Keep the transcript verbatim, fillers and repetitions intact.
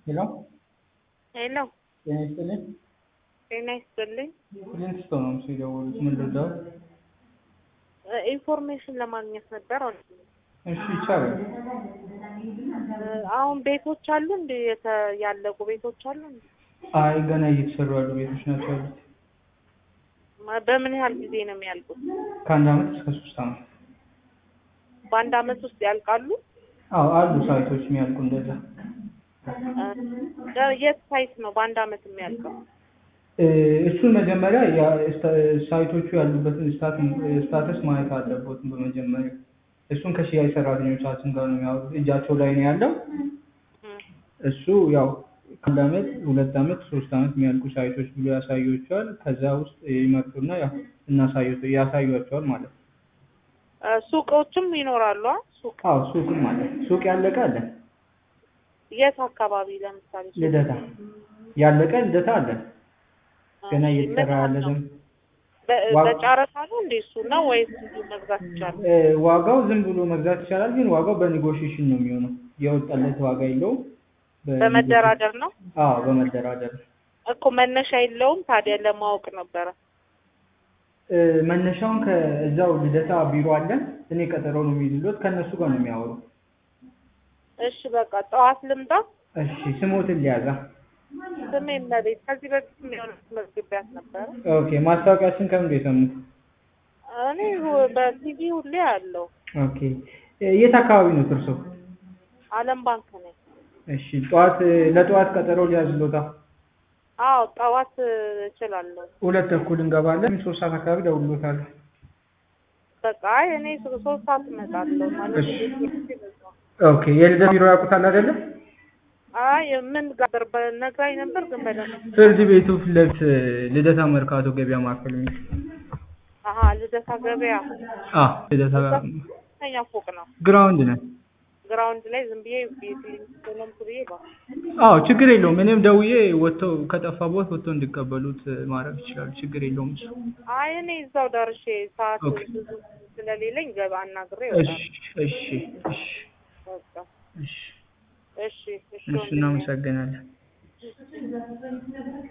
ሄሎ ሄሎ ጤና ይስጥልኝ። ጤና ይስጥልኝ። ፕሪንስቶ ነው እሱ የደወሉት። ምን ልርዳዎት? ኢንፎርሜሽን ለማግኘት ነበር። እሺ ይቻላል። አሁን ቤቶች አሉ እንዴ? የተ- ያለቁ ቤቶች አሉ እንዴ? አይ ገና እየተሰሩ ያሉ ቤቶች ናቸው ያሉት። ማ- በምን ያህል ጊዜ ነው የሚያልቁት? ከአንድ አመት እስከ ሶስት አመት። በአንድ አመት ውስጥ ያልቃሉ? አዎ አሉ ሳይቶች የሚያልቁ እንደዛ። እ- የት ሳይት ነው በአንድ አመት የሚያልቀው? እ፣ እሱን መጀመሪያ ያ- ስታ- ሳይቶቹ ያሉበትን ስታተስ ማየት አለቦት በመጀመሪያ። እሱን ከሽያጭ ሰራተኞቻችን ጋር ነው የሚያወሩት። እጃቸው ላይ ነው ያለው። እም፣ እሱ ያው ከአንድ አመት ሁለት አመት ሶስት አመት የሚያልቁ ሳይቶች ብሎ ያሳዩቸዋል። ከዛ ውስጥ ይመርጡና ያው እናሳዩት ያሳዩቸዋል ማለት ነው። እ፣ ሱቆችም ይኖራሉ? አ? ሱቅ አዎ ሱቅም አለ። ሱቅ ያለቀ አለ። የት አካባቢ ለምሳሌ? ሱቅ? ልደታ ያለቀ ልደታ አለ። ገና እሺ፣ እየተሰራ ምን ያለ ነው? ዝም በ- ዋ- በጨረታ ነው እንዴ እሱ ነው ወይስ እንዲሁ መግዛት ይቻላል? እ፣ ዋጋው ዝም ብሎ መግዛት ይቻላል፣ ግን ዋጋው በኔጎሽዬሽን ነው የሚሆነው። የወጣለት ዋጋ የለውም። በመደራደር ነው አዎ በመደራደር እኮ። መነሻ የለውም ታዲያ? ለማወቅ ነበረ። እ፣ መነሻውን ከእዛው ልደታ ቢሮ አለን። እኔ ቀጠሮ ነው የሚይዝሎት፣ ከእነሱ ጋር ነው የሚያወሩ። እሺ በቃ ጠዋት ልምጣ። እሺ ስሞትን ሊያዛ። ስሜ መቤት። ከዚህ በፊት የሚሆነ መዝግቢያት ነበረ። ኦኬ ማስታወቂያችን ከምን የሰሙት? እኔ ሁ- በቲቪ ሁሌ አለው። ኦኬ እ፣ የት አካባቢ ነው እርሶ? አለም ባንክ ነኝ። እሺ ጠዋት እ፣ ለጠዋት ቀጠሮ ሊያዝሎታ። አዎ ጠዋት እችላለሁ። ሁለት ተኩል እንገባለን። ሶስት ሰዓት አካባቢ ደውሎታል። በቃ አይ እኔ ሶ- ሶስት ሰዓት እመጣለሁ ማለት እሺ ነው። ኦኬ የልደታ ቢሮ ያውቁታል አይደለ? አይ ምን ጋር በነግራኝ ነበር ግን በደንብ ፍርድ ቤቱ ፊት ለፊት እ፣ ልደታ መርካቶ ገበያ ማዕከል ነው። አሀ ልደታ ገበያ አ ልደታ ከኛ ፎቅ ነው። ግራውንድ ነን። ግራውንድ ላይ ዝም ብዬ ቤት ሰላም ብዬ ነው። አዎ ችግር የለውም። እኔም ደውዬ ወጥተው ከጠፋቦት ወጥተው እንዲቀበሉት እ፣ ማድረግ ይችላሉ። ችግር የለውም እሱ። አይ እኔ እዛው ደርሼ ሰዓት ኦኬ ብዙ ስለሌለኝ ገባ አናግሬ እሺ ይወጣል። እሺ እሺ በቃ እሺ እሺ እሺ እሺ ወንድሜ። እናመሰግናለን።